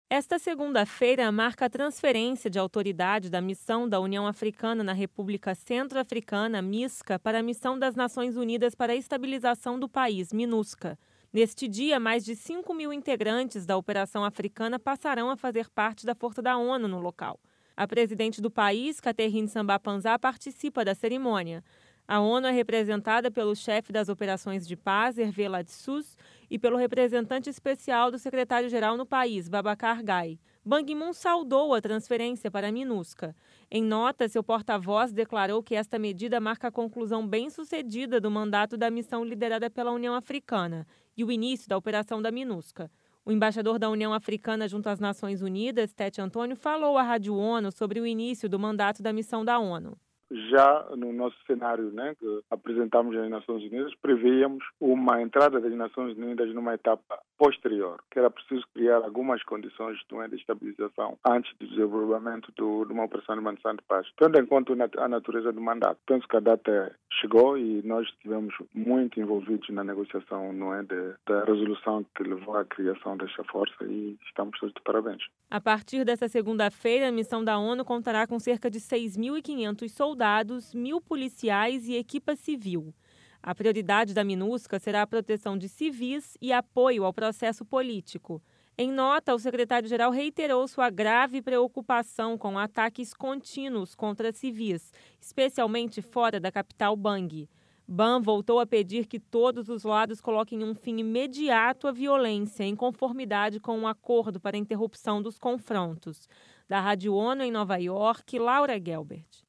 Esta segunda-feira marca a transferência de autoridade da missão da União Africana na República Centro-Africana, MISCA, para a Missão das Nações Unidas para a Estabilização do País, MINUSCA. Neste dia, mais de 5.000 integrantes da Operação Africana passarão a fazer parte da Força da ONU no local. A presidente do país, Catherine Samba-Panza, participa da cerimônia. A ONU é representada pelo chefe das operações de paz, Hervé Ladsous, e pelo representante especial do secretário-geral no país, Babacar Gaye. Ban Ki-moon saudou a transferência para a MINUSCA. Em nota, seu porta-voz declarou que esta medida marca a conclusão bem-sucedida do mandato da missão liderada pela União Africana e o início da operação da MINUSCA. O embaixador da União Africana junto às Nações Unidas, Tete Antônio, falou à Rádio ONU sobre o início do mandato da missão da ONU. Já no nosso cenário, que apresentamos às Nações Unidas, prevíamos uma entrada das Nações Unidas numa etapa posterior, que era preciso criar algumas condições de estabilização antes do desenvolvimento de uma operação de manutenção de paz. Tendo em conta a natureza do mandato, penso que a data chegou e nós estivemos muito envolvidos na negociação da resolução que levou à criação desta força e estamos todos de parabéns. A partir desta segunda-feira, a missão da ONU contará com cerca de 6.500 soldados, 1.000 policiais e equipa civil. A prioridade da MINUSCA será a proteção de civis e apoio ao processo político. Em nota, o secretário-geral reiterou sua grave preocupação com ataques contínuos contra civis, especialmente fora da capital Bangui. Ban voltou a pedir que todos os lados coloquem um fim imediato à violência, em conformidade com um acordo para a interrupção dos confrontos. Da Rádio ONU em Nova York, Laura Gelbert.